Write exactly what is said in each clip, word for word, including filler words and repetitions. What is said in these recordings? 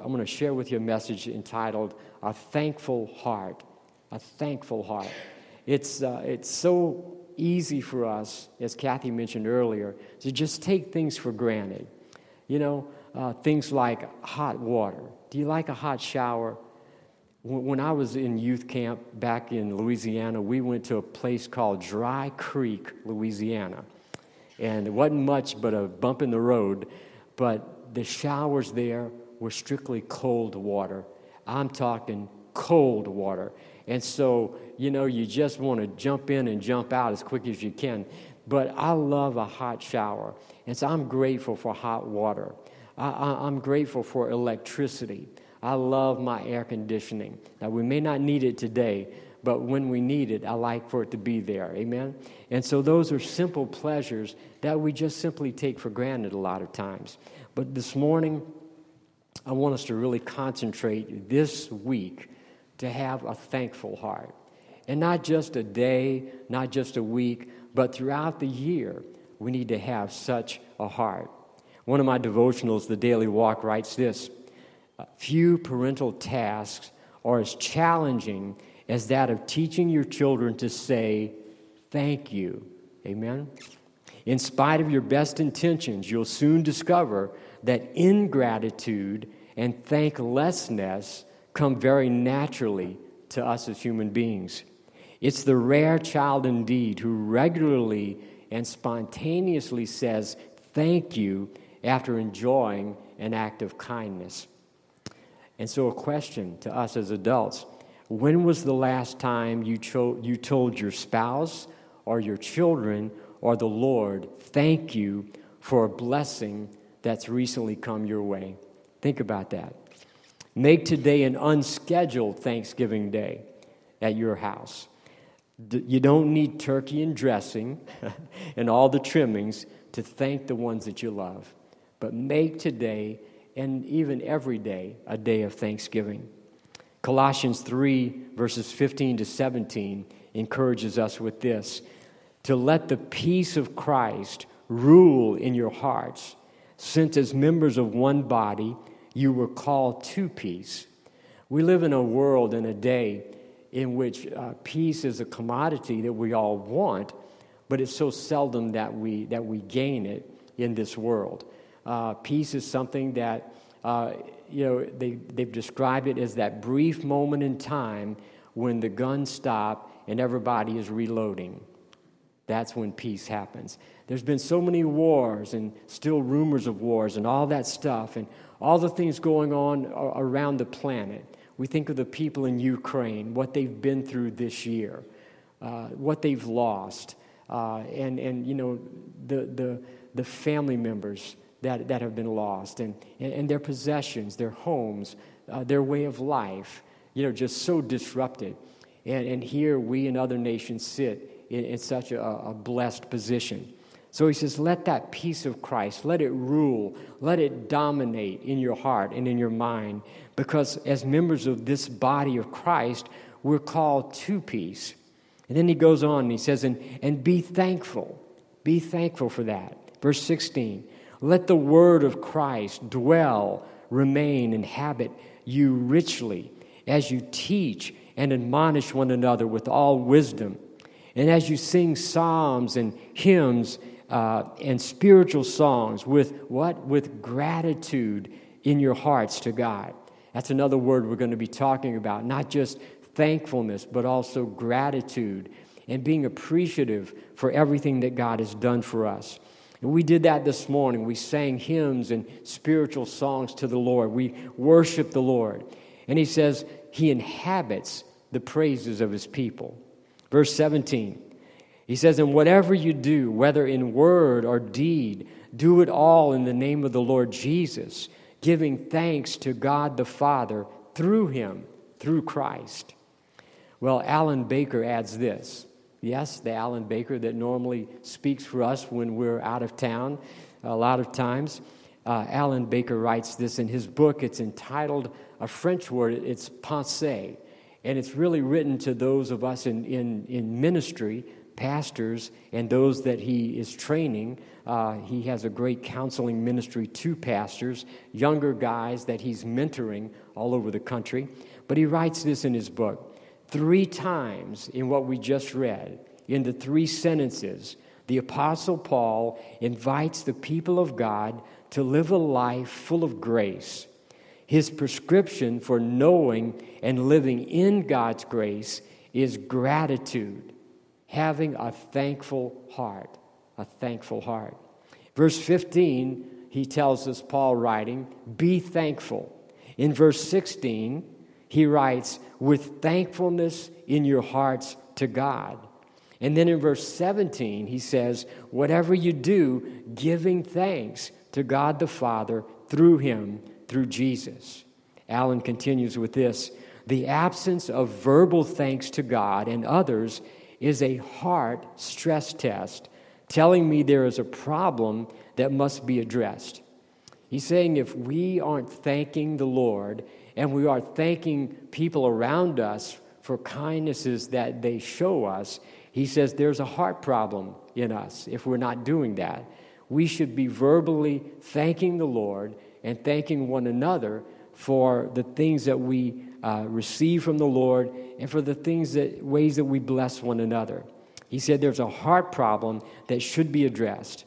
I'm going to share with you a message entitled A Thankful Heart. A Thankful Heart. It's, uh, it's so easy for us, as Kathy mentioned earlier, to just take things for granted. You know, uh, things like hot water. Do you like a hot shower? When I was in youth camp back in Louisiana, we went to a place called Dry Creek, Louisiana. And it wasn't much but a bump in the road, but the showers there were strictly cold water. I'm talking cold water. And so, you know, you just want to jump in and jump out as quick as you can. But I love a hot shower. And so I'm grateful for hot water. I, I, I'm grateful for electricity. I love my air conditioning. Now, we may not need it today, but when we need it, I like for it to be there. Amen? And so those are simple pleasures that we just simply take for granted a lot of times. But this morning, I want us to really concentrate this week to have a thankful heart. And not just a day, not just a week, but throughout the year, we need to have such a heart. One of my devotionals, The Daily Walk, writes this: few parental tasks are as challenging as that of teaching your children to say, thank you. Amen? In spite of your best intentions, you'll soon discover that ingratitude and thanklessness come very naturally to us as human beings. It's the rare child indeed who regularly and spontaneously says thank you after enjoying an act of kindness. And so a question to us as adults: when was the last time you, cho- you told your spouse or your children or the Lord, thank you for a blessing that's recently come your way? Think about that. Make today an unscheduled Thanksgiving day at your house. D- you don't need turkey and dressing and all the trimmings to thank the ones that you love. But make today, and even every day, a day of thanksgiving. Colossians three, verses fifteen to seventeen, encourages us with this: to let the peace of Christ rule in your hearts, since as members of one body, you were called to peace. We live in a world and a day in which uh, peace is a commodity that we all want, but it's so seldom that we that we gain it in this world. Uh, peace is something that, uh, you know, they, they've described it as that brief moment in time when the guns stop and everybody is reloading. That's when peace happens. There's been so many wars and still rumors of wars and all that stuff and all the things going on around the planet. We think of the people in Ukraine, what they've been through this year, uh, what they've lost, uh, and, and, you know, the, the, the family members that, that have been lost, and, and, and their possessions, their homes, uh, their way of life, you know, just so disrupted. And, and here we and other nations sit in, in such a, a blessed position. So he says, let that peace of Christ, let it rule, let it dominate in your heart and in your mind, because as members of this body of Christ, we're called to peace. And then he goes on and he says, and, and be thankful. Be thankful for that. Verse sixteen, let the word of Christ dwell, remain, inhabit you richly as you teach and admonish one another with all wisdom. And as you sing psalms and hymns uh, and spiritual songs with what? With gratitude in your hearts to God. That's another word we're going to be talking about. Not just thankfulness, but also gratitude and being appreciative for everything that God has done for us. And we did that this morning. We sang hymns and spiritual songs to the Lord. We worship the Lord. And he says he inhabits the praises of his people. Verse seventeen, he says, and whatever you do, whether in word or deed, do it all in the name of the Lord Jesus, giving thanks to God the Father through him, through Christ. Well, Alan Baker adds this. Yes, the Alan Baker that normally speaks for us when we're out of town a lot of times. Uh, Alan Baker writes this in his book. It's entitled, a French word, it's pensée. And it's really written to those of us in, in, in ministry, pastors and those that he is training. Uh, he has a great counseling ministry to pastors, younger guys that he's mentoring all over the country. But he writes this in his book. Three times in what we just read, in the three sentences, the Apostle Paul invites the people of God to live a life full of grace. His prescription for knowing and living in God's grace is gratitude, having a thankful heart, a thankful heart. Verse fifteen, he tells us, Paul writing, be thankful. In verse sixteen, he writes, with thankfulness in your hearts to God. And then in verse seventeen, he says, whatever you do, giving thanks to God the Father through him, through Jesus. Allen continues with this, the absence of verbal thanks to God and others is a heart stress test telling me there is a problem that must be addressed. He's saying if we aren't thanking the Lord and we are thanking people around us for kindnesses that they show us, he says there's a heart problem in us if we're not doing that. We should be verbally thanking the Lord and thanking one another for the things that we uh, receive from the Lord and for the things that ways that we bless one another. He said there's a heart problem that should be addressed.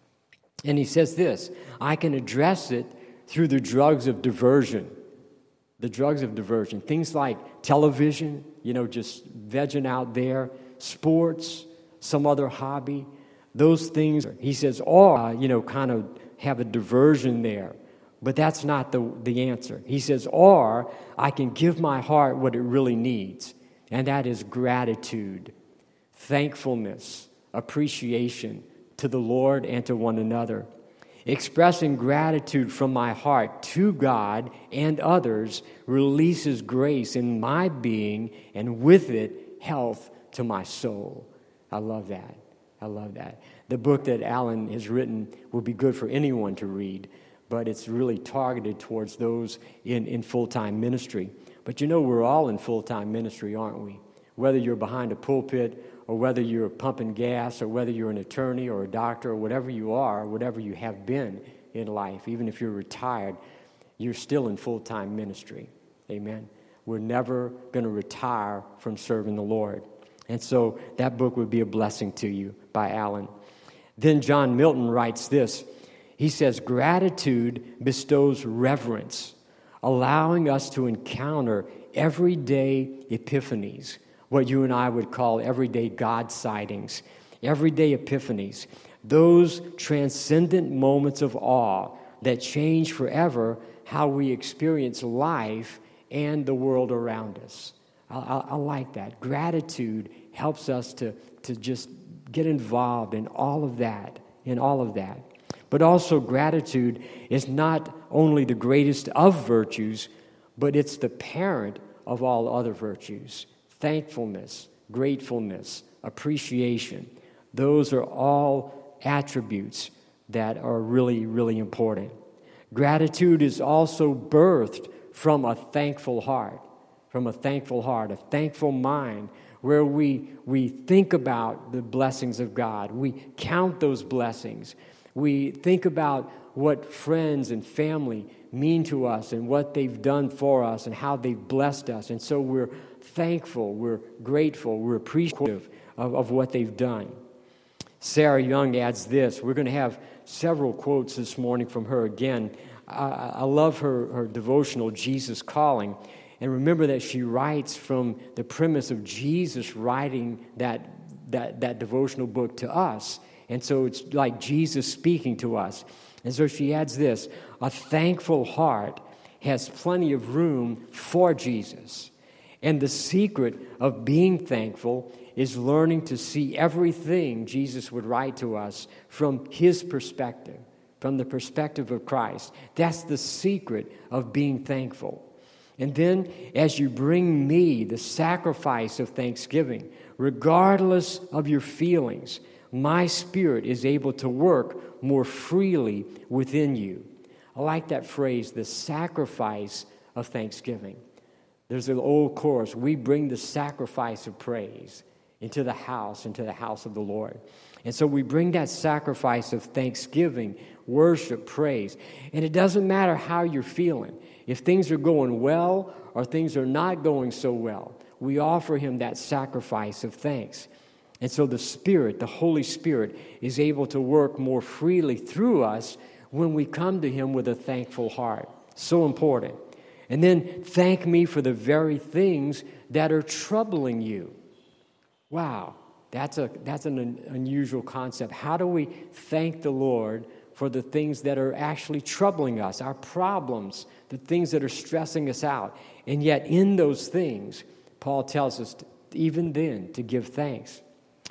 And he says this, I can address it through the drugs of diversion. The drugs of diversion. Things like television, you know, just vegging out there, sports, some other hobby, those things. He says, or, uh, you know, kind of have a diversion there. But that's not the, the answer. He says, or I can give my heart what it really needs, and that is gratitude, thankfulness, appreciation to the Lord and to one another. Expressing gratitude from my heart to God and others releases grace in my being, and with it, health to my soul. I love that. I love that. The book that Allen has written will be good for anyone to read, but it's really targeted towards those in, in full-time ministry. But you know, we're all in full-time ministry, aren't we? Whether you're behind a pulpit or whether you're pumping gas or whether you're an attorney or a doctor or whatever you are, whatever you have been in life, even if you're retired, you're still in full-time ministry. Amen. We're never going to retire from serving the Lord. And so that book would be a blessing to you by Allen. Then John Milton writes this. He says, gratitude bestows reverence, allowing us to encounter everyday epiphanies, what you and I would call everyday God sightings, everyday epiphanies, those transcendent moments of awe that change forever how we experience life and the world around us. I, I, I like that. Gratitude helps us to, to just get involved in all of that, in all of that. But also gratitude is not only the greatest of virtues, but it's the parent of all other virtues. Thankfulness, gratefulness, appreciation. Those are all attributes that are really, really important. Gratitude is also birthed from a thankful heart, from a thankful heart, a thankful mind, where we, we think about the blessings of God. We count those blessings. We think about what friends and family mean to us and what they've done for us and how they've blessed us. And so we're thankful, we're grateful, we're appreciative of, of what they've done. Sarah Young adds this. We're going to have several quotes this morning from her again. I, I love her, her devotional, Jesus Calling. And remember that she writes from the premise of Jesus writing that, that, that devotional book to us. And so it's like Jesus speaking to us. And so she adds this, a thankful heart has plenty of room for Jesus. And the secret of being thankful is learning to see everything Jesus would write to us from his perspective, from the perspective of Christ. That's the secret of being thankful. And then as you bring me the sacrifice of thanksgiving, regardless of your feelings, my spirit is able to work more freely within you. I like that phrase, the sacrifice of thanksgiving. There's an old chorus, we bring the sacrifice of praise. into the house, into the house of the Lord. And so we bring that sacrifice of thanksgiving, worship, praise. And it doesn't matter how you're feeling. If things are going well or things are not going so well, we offer him that sacrifice of thanks. And so the Spirit, the Holy Spirit, is able to work more freely through us when we come to him with a thankful heart. So important. And then thank me for the very things that are troubling you. Wow, that's a that's an un- unusual concept. How do we thank the Lord for the things that are actually troubling us, our problems, the things that are stressing us out? And yet in those things, Paul tells us to, even then to give thanks.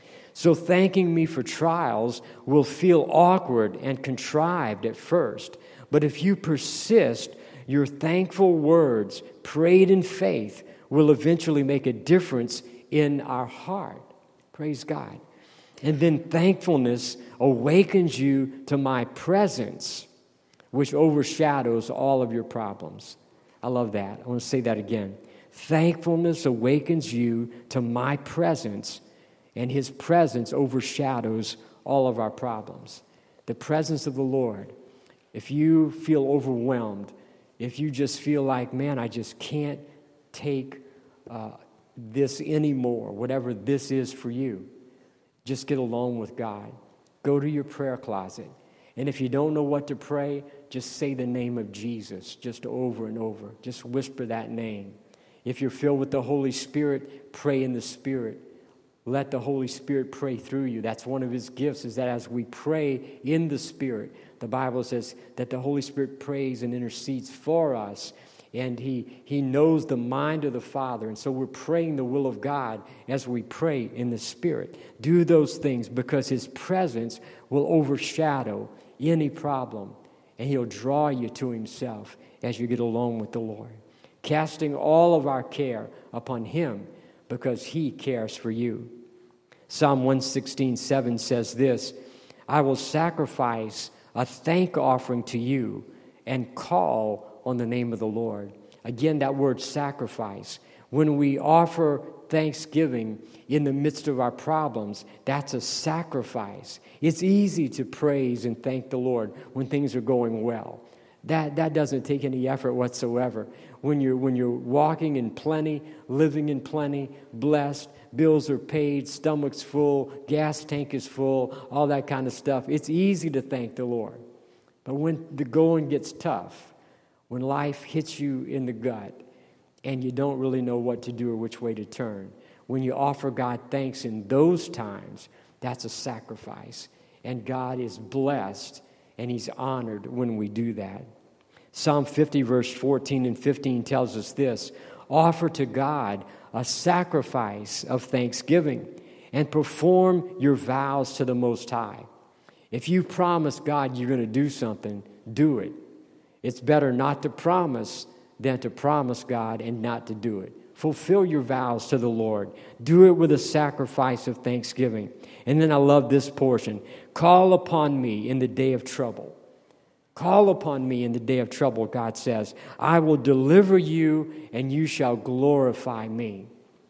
So thanking me for trials will feel awkward and contrived at first. But if you persist, your thankful words, prayed in faith, will eventually make a difference in our heart. Praise God. And then thankfulness awakens you to my presence, which overshadows all of your problems. I love that. I want to say that again. Thankfulness awakens you to my presence, and his presence overshadows all of our problems. The presence of the Lord. If you feel overwhelmed, if you just feel like, man, I just can't take uh, this anymore, whatever this is for you, just get alone with God. Go to your prayer closet. And if you don't know what to pray, just say the name of Jesus, just over and over. Just whisper that name. If you're filled with the Holy Spirit, pray in the Spirit. Let the Holy Spirit pray through you. That's one of his gifts, is that as we pray in the Spirit, the Bible says that the Holy Spirit prays and intercedes for us, and he, he knows the mind of the Father. And so we're praying the will of God as we pray in the Spirit. Do those things because his presence will overshadow any problem, and he'll draw you to himself as you get alone with the Lord. Casting all of our care upon him because he cares for you. Psalm one sixteen, seven says this, I will sacrifice a thank offering to you and call on the name of the Lord. Again, that word sacrifice. When we offer thanksgiving in the midst of our problems, that's a sacrifice. It's easy to praise and thank the Lord when things are going well. That, that doesn't take any effort whatsoever. When you're, when you're walking in plenty, living in plenty, blessed, bills are paid, stomach's full, gas tank is full, all that kind of stuff, it's easy to thank the Lord. But when the going gets tough, when life hits you in the gut and you don't really know what to do or which way to turn, when you offer God thanks in those times, that's a sacrifice. And God is blessed and he's honored when we do that. Psalm fifty, verse fourteen and fifteen tells us this, offer to God a sacrifice of thanksgiving and perform your vows to the Most High. If you promise God you're going to do something, do it. It's better not to promise than to promise God and not to do it. Fulfill your vows to the Lord. Do it with a sacrifice of thanksgiving. And then I love this portion. Call upon me in the day of trouble. Call upon me in the day of trouble, God says. I will deliver you and you shall glorify me.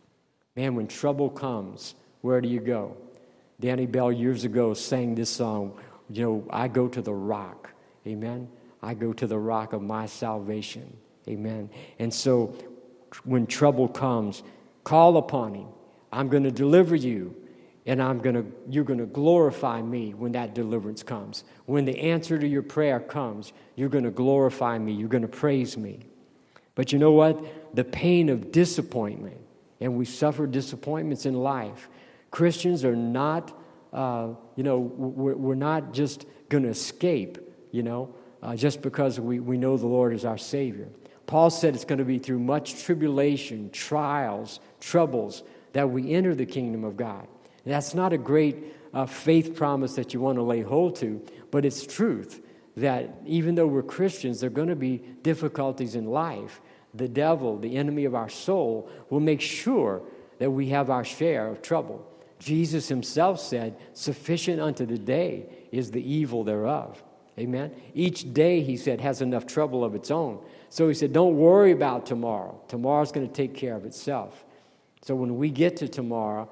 Man, when trouble comes, where do you go? Danny Bell years ago sang this song, you know, I go to the rock. Amen? I go to the rock of my salvation. Amen? And so when trouble comes, call upon him. I'm going to deliver you, and I'm going to you're going to glorify me when that deliverance comes. When the answer to your prayer comes, you're going to glorify me. You're going to praise me. But you know what? The pain of disappointment, and we suffer disappointments in life. Christians are not, uh, you know, we're, we're not just going to escape, you know, uh, just because we, we know the Lord is our Savior. Paul said it's going to be through much tribulation, trials, troubles, that we enter the kingdom of God. And that's not a great uh, faith promise that you want to lay hold to, but it's truth that even though we're Christians, there are going to be difficulties in life. The devil, the enemy of our soul, will make sure that we have our share of trouble. Jesus himself said, sufficient unto the day is the evil thereof. Amen? Each day, he said, has enough trouble of its own. So he said, don't worry about tomorrow. Tomorrow's going to take care of itself. So when we get to tomorrow,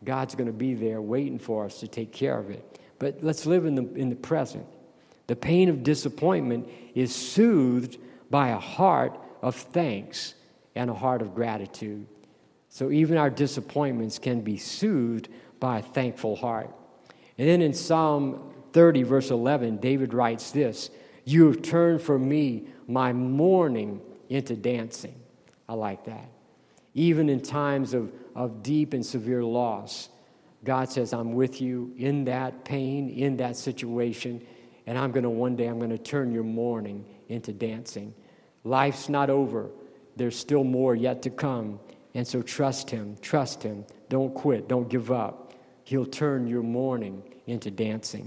God's going to be there waiting for us to take care of it. But let's live in the in the present. The pain of disappointment is soothed by a heart of thanks and a heart of gratitude. So even our disappointments can be soothed by a thankful heart. And then in Psalm thirty, verse eleven, David writes this, "You have turned for me my mourning into dancing." I like that. Even in times of, of deep and severe loss, God says, I'm with you in that pain, in that situation, and I'm going to one day, I'm going to turn your mourning into dancing. Life's not over. There's still more yet to come. And so trust him, trust him. Don't quit, don't give up. He'll turn your mourning into dancing.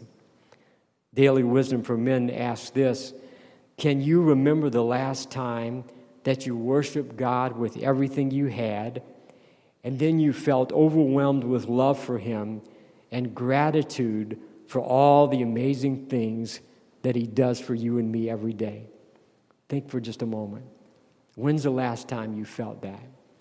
Daily Wisdom for Men asks this, can you remember the last time that you worshiped God with everything you had, and then you felt overwhelmed with love for him and gratitude for all the amazing things that he does for you and me every day? Think for just a moment. When's the last time you felt that?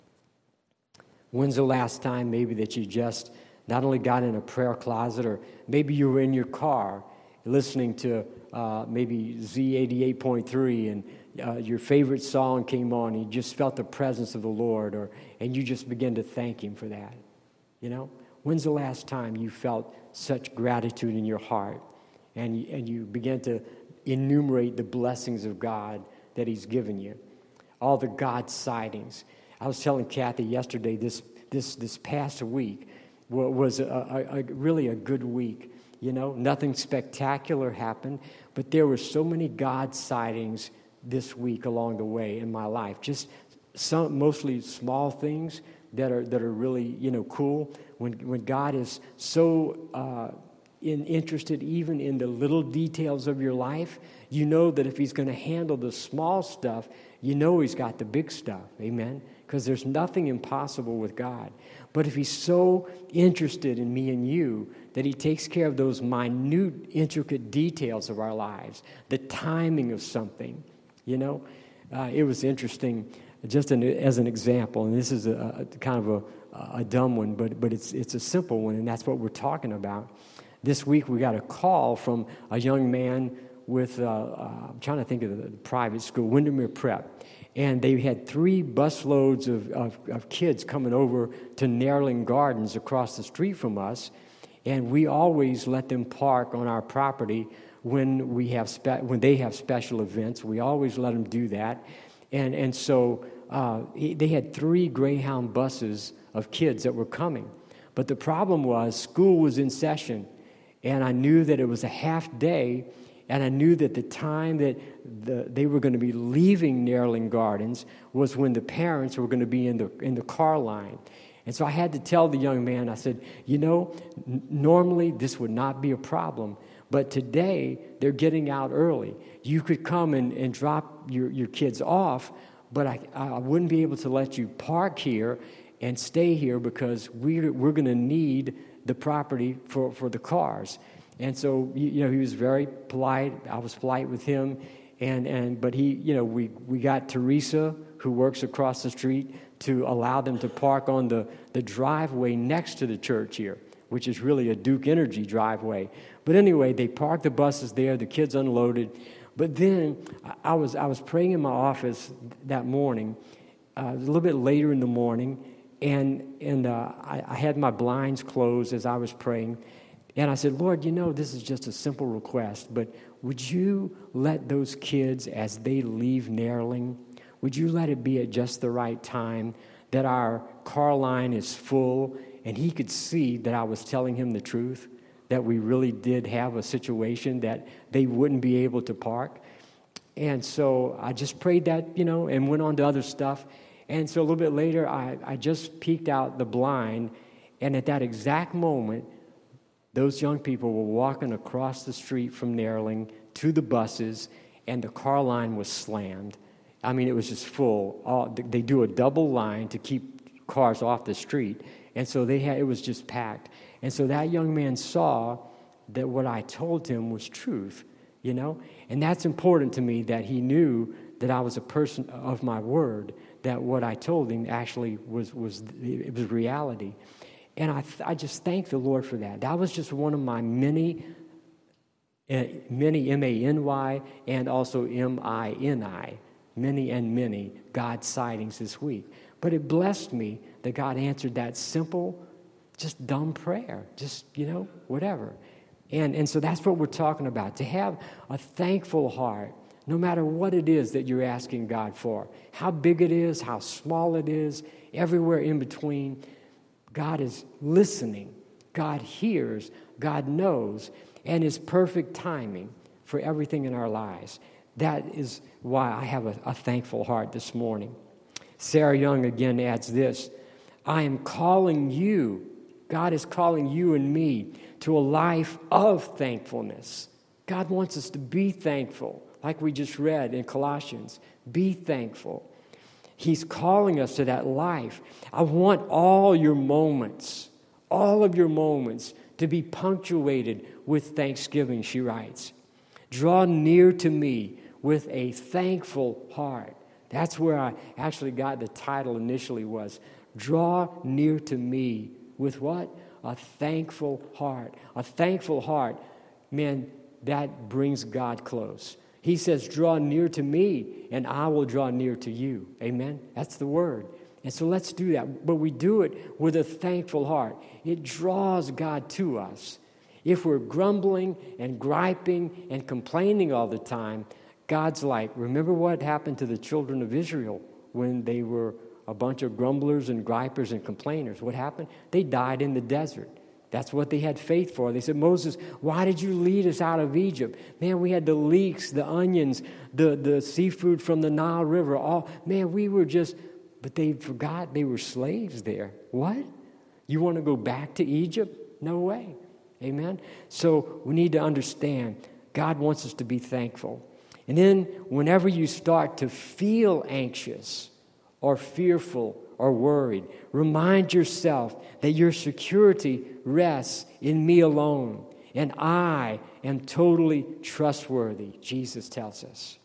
When's the last time maybe that you just not only got in a prayer closet, or maybe you were in your car listening to uh, maybe Z eighty-eight point three, and uh, your favorite song came on, and you just felt the presence of the Lord, or and you just began to thank him for that. You know? When's the last time you felt such gratitude in your heart, and you, and you began to enumerate the blessings of God that he's given you? All the God sightings. I was telling Kathy yesterday, this this this past week was a, a, a really a good week. You know, nothing spectacular happened, but there were so many God sightings this week along the way in my life. Just some, mostly small things that are that are really, you know, cool. When when God is so uh, in, interested even in the little details of your life, you know that if he's going to handle the small stuff, you know he's got the big stuff. Amen? Because there's nothing impossible with God. But if he's so interested in me and you that he takes care of those minute, intricate details of our lives, the timing of something, you know, uh, it was interesting. Just an, as an example, and this is a, a kind of a, a dumb one, but but it's it's a simple one, and that's what we're talking about. This week we got a call from a young man with, uh, uh, I'm trying to think of the, the private school, Windermere Prep. And they had three busloads of, of, of kids coming over to Nerling Gardens across the street from us. And we always let them park on our property when we have spe- when they have special events. We always let them do that. And, and so uh, they had three Greyhound buses of kids that were coming. But the problem was school was in session. And I knew that it was a half day. And I knew that the time that the, they were going to be leaving Nerling Gardens was when the parents were going to be in the in the car line. And so I had to tell the young man, I said, you know, n- normally this would not be a problem, but today they're getting out early. You could come and, and drop your, your kids off, but I, I wouldn't be able to let you park here and stay here because we, we're going to need the property for, for the cars. And so, you know, he was very polite. I was polite with him. And, and but he, you know, we, we got Teresa, who works across the street, to allow them to park on the, the driveway next to the church here, which is really a Duke Energy driveway. But anyway, they parked the buses there. The kids unloaded. But then I was I was praying in my office that morning, uh, a little bit later in the morning, and, and uh, I, I had my blinds closed as I was praying. And I said, Lord, you know, this is just a simple request, but would you let those kids, as they leave Nerling, would you let it be at just the right time, that our car line is full, and he could see that I was telling him the truth, that we really did have a situation that they wouldn't be able to park? And so I just prayed that, you know, and went on to other stuff. And so a little bit later, I, I just peeked out the blind, and at that exact moment, those young people were walking across the street from Nerling to the buses, and the car line was slammed. I mean, it was just full. All, they do a double line to keep cars off the street, and so they had it was just packed. And so that young man saw that what I told him was truth, you know? And that's important to me, that he knew that I was a person of my word, that what I told him actually was was it was reality. And I, I just thank the Lord for that. That was just one of my many, uh, many M A N Y and also M I N I, many and many God sightings this week. But it blessed me that God answered that simple, just dumb prayer, just, you know, whatever. And, and so that's what we're talking about, to have a thankful heart, no matter what it is that you're asking God for, how big it is, how small it is, everywhere in between. God is listening, God hears, God knows, and His perfect timing for everything in our lives. That is why I have a, a thankful heart this morning. Sarah Young again adds this, I am calling you, God is calling you and me to a life of thankfulness. God wants us to be thankful, like we just read in Colossians. Be thankful. He's calling us to that life. I want all your moments, all of your moments to be punctuated with thanksgiving, she writes. Draw near to me with a thankful heart. That's where I actually got the title initially was, Draw near to me with what? A thankful heart. A thankful heart, man, that brings God close. He says, draw near to me, and I will draw near to you. Amen? That's the word. And so let's do that. But we do it with a thankful heart. It draws God to us. If we're grumbling and griping and complaining all the time, God's like, remember what happened to the children of Israel when they were a bunch of grumblers and gripers and complainers? What happened? They died in the desert. That's what they had faith for. They said, Moses, why did you lead us out of Egypt? Man, we had the leeks, the onions, the, the seafood from the Nile River. All man, we were just, but they forgot they were slaves there. What? You want to go back to Egypt? No way. Amen? So we need to understand God wants us to be thankful. And then whenever you start to feel anxious or fearful or worried, remind yourself that your security rests in me alone, and I am totally trustworthy, Jesus tells us.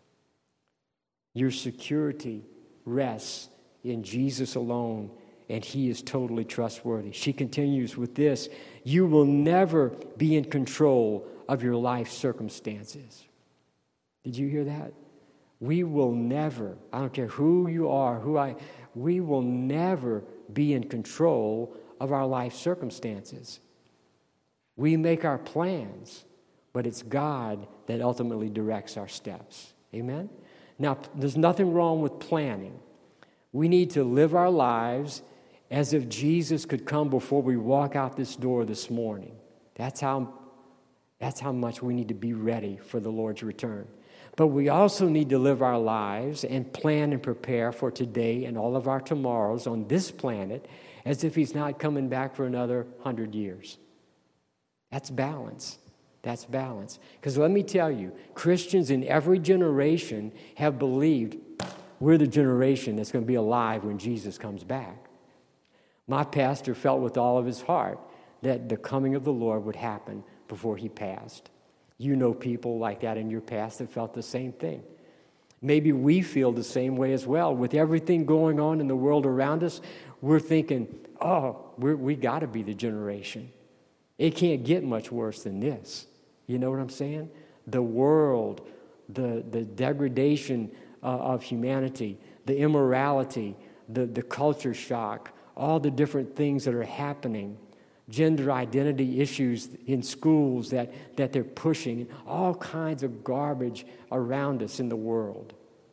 Your security rests in Jesus alone, and He is totally trustworthy. She continues with this, you will never be in control of your life circumstances. Did you hear that? We will never, I don't care who you are, who I, we will never be in control of our life circumstances. We make our plans, but it's God that ultimately directs our steps. Amen? Now, there's nothing wrong with planning. We need to live our lives as if Jesus could come before we walk out this door this morning. That's how, that's how much we need to be ready for the Lord's return. But we also need to live our lives and plan and prepare for today and all of our tomorrows on this planet as if He's not coming back for another hundred years. That's balance. That's balance. Because let me tell you, Christians in every generation have believed we're the generation that's going to be alive when Jesus comes back. My pastor felt with all of his heart that the coming of the Lord would happen before he passed. You know people like that in your past that felt the same thing. Maybe we feel the same way as well. With everything going on in the world around us, we're thinking, oh, we're, we got to be the generation. It can't get much worse than this. You know what I'm saying? The world, the, the degradation uh, of humanity, the immorality, the, the culture shock, all the different things that are happening, gender identity issues in schools that, that they're pushing, all kinds of garbage around us in the world.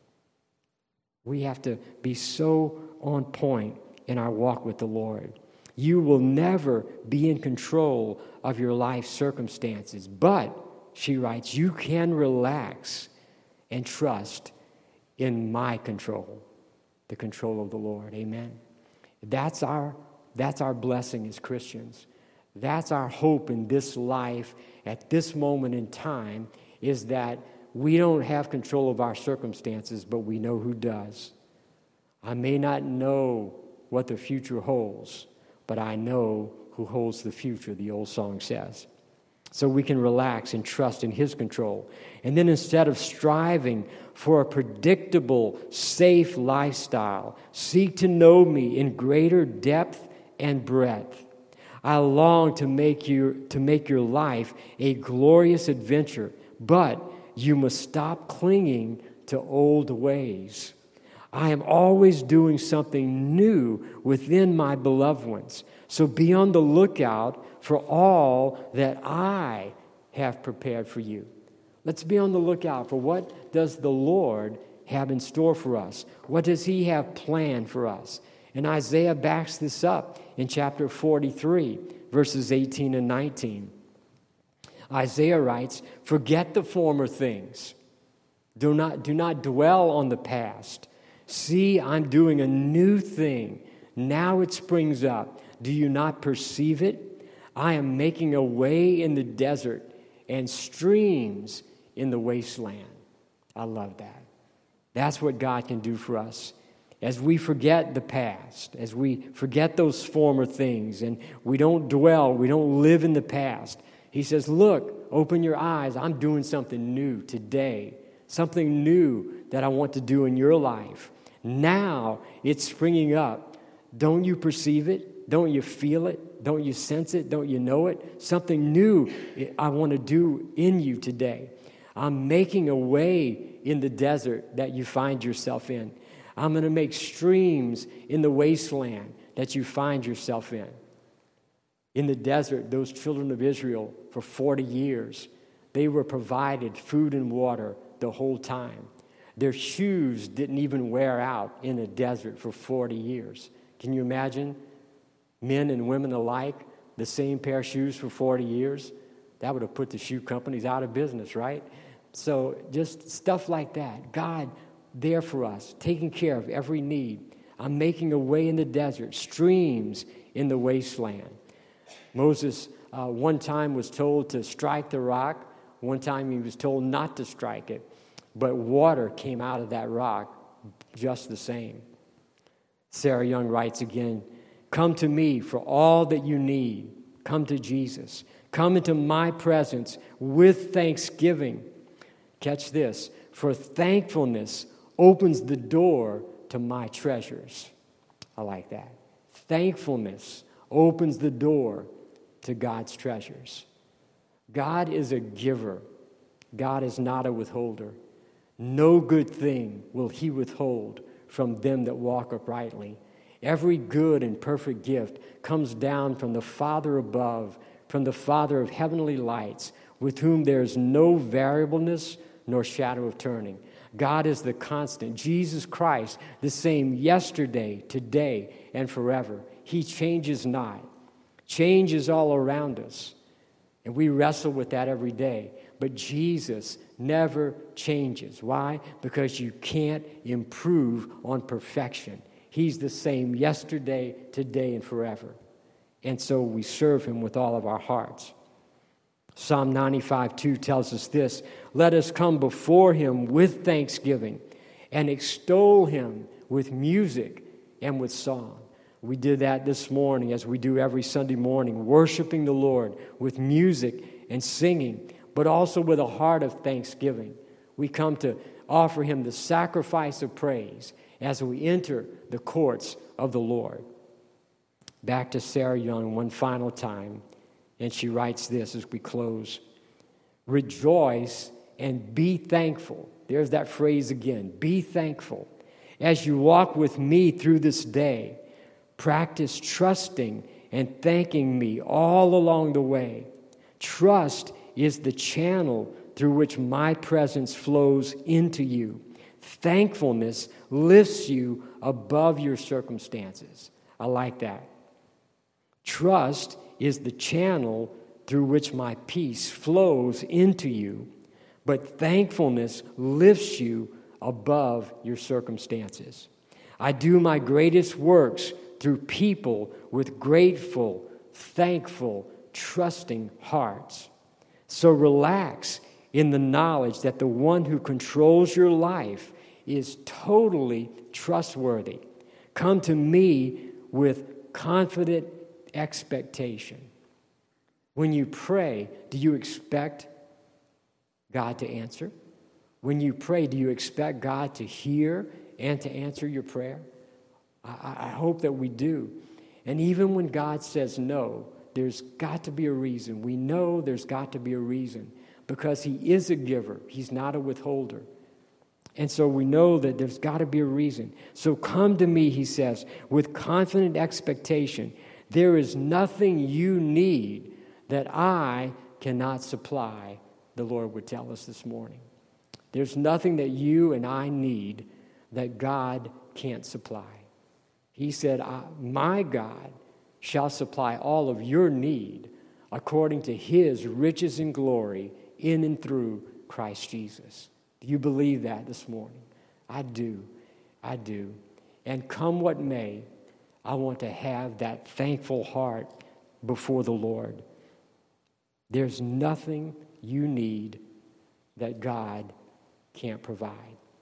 We have to be so on point in our walk with the Lord. You will never be in control of your life circumstances, but, she writes, you can relax and trust in my control, the control of the Lord. Amen. That's our That's our blessing as Christians. That's our hope in this life at this moment in time, is that we don't have control of our circumstances, but we know who does. I may not know what the future holds, but I know who holds the future, the old song says. So we can relax and trust in His control. And then instead of striving for a predictable, safe lifestyle, seek to know me in greater depth and breadth. I long to make you to make your life a glorious adventure, but you must stop clinging to old ways. I am always doing something new within my beloved ones. So be on the lookout for all that I have prepared for you. Let's be on the lookout for what does the Lord have in store for us? What does he have planned for us? And Isaiah backs this up in chapter forty-three, verses eighteen and nineteen. Isaiah writes, "Forget the former things. Do not, do not dwell on the past. See, I'm doing a new thing. Now it springs up. Do you not perceive it? I am making a way in the desert and streams in the wasteland." I love that. That's what God can do for us. As we forget the past, as we forget those former things, and we don't dwell, we don't live in the past, he says, look, open your eyes. I'm doing something new today, something new that I want to do in your life. Now it's springing up. Don't you perceive it? Don't you feel it? Don't you sense it? Don't you know it? Something new I want to do in you today. I'm making a way in the desert that you find yourself in. I'm going to make streams in the wasteland that you find yourself in. In the desert, those children of Israel, for forty years, they were provided food and water the whole time. Their shoes didn't even wear out in the desert for forty years. Can you imagine? Men and women alike, the same pair of shoes for forty years? That would have put the shoe companies out of business, right? So just stuff like that. God there for us, taking care of every need. I'm making a way in the desert, streams in the wasteland. Moses uh, one time was told to strike the rock. One time he was told not to strike it. But water came out of that rock just the same. Sarah Young writes again, "Come to me for all that you need. Come to Jesus. Come into my presence with thanksgiving." Catch this. "For thankfulness opens the door to my treasures." I like that. Thankfulness opens the door to God's treasures. God is a giver. God is not a withholder. No good thing will he withhold from them that walk uprightly. Every good and perfect gift comes down from the Father above, from the Father of heavenly lights, with whom there is no variableness nor shadow of turning. God is the constant. Jesus Christ, the same yesterday, today, and forever. He changes not. Change is all around us, and we wrestle with that every day. But Jesus never changes. Why? Because you can't improve on perfection. He's the same yesterday, today, and forever. And so we serve him with all of our hearts. Psalm ninety-five two tells us this: "Let us come before him with thanksgiving and extol him with music and with song." We did that this morning, as we do every Sunday morning, worshiping the Lord with music and singing, but also with a heart of thanksgiving. We come to offer him the sacrifice of praise as we enter the courts of the Lord. Back to Sarah Young one final time, and she writes this as we close: "Rejoice and be thankful." There's that phrase again, be thankful. "As you walk with me through this day, practice trusting and thanking me all along the way. Trust is the channel through which my presence flows into you. Thankfulness lifts you above your circumstances." I like that. Trust is the channel through which my peace flows into you, but thankfulness lifts you above your circumstances. I do my greatest works through people with grateful, thankful, trusting hearts. So relax in the knowledge that the one who controls your life is totally trustworthy. Come to me with confident expectation. When you pray, do you expect God to answer? When you pray, do you expect God to hear and to answer your prayer? I, I hope that we do. And even when God says no, there's got to be a reason. We know there's got to be a reason because he is a giver. He's not a withholder. And so we know that there's got to be a reason. So come to me, he says, with confident expectation. There is nothing you need that I cannot supply, the Lord would tell us this morning. There's nothing that you and I need that God can't supply. He said, my God shall supply all of your need according to his riches and glory in and through Christ Jesus. Do you believe that this morning? I do. I do. And come what may, I want to have that thankful heart before the Lord. There's nothing you need that God can't provide.